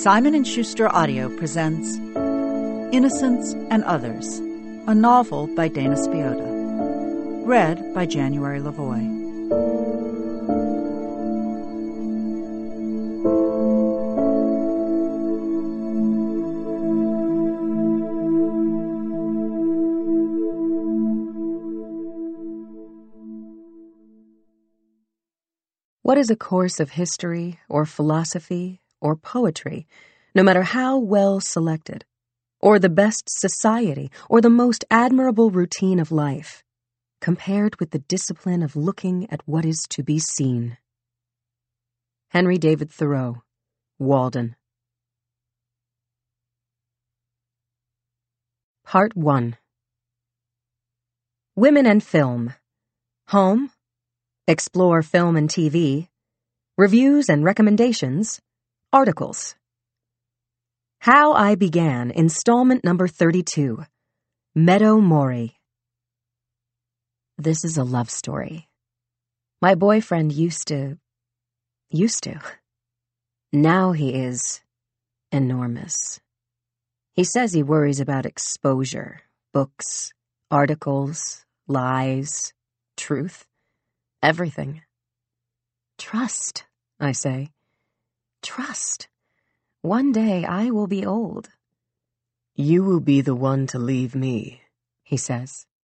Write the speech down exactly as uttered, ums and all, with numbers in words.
Simon and Schuster Audio presents Innocents and Others, a novel by Dana Spiotta. Read by January Lavoie. What is a course of history or philosophy or poetry, no matter how well selected, or the best society or the most admirable routine of life, compared with the discipline of looking at what is to be seen? Henry David Thoreau, Walden. Part one. Women and Film. Home. Explore film and T V. Reviews and recommendations. Articles. How I Began, installment number thirty-two. Meadow Mori. This is a love story. My boyfriend used to... used to. Now he is enormous. He says he worries about exposure, books, articles, lies, truth. Everything. Trust, I say. Trust. One day I will be old. You will be the one to leave me, he says.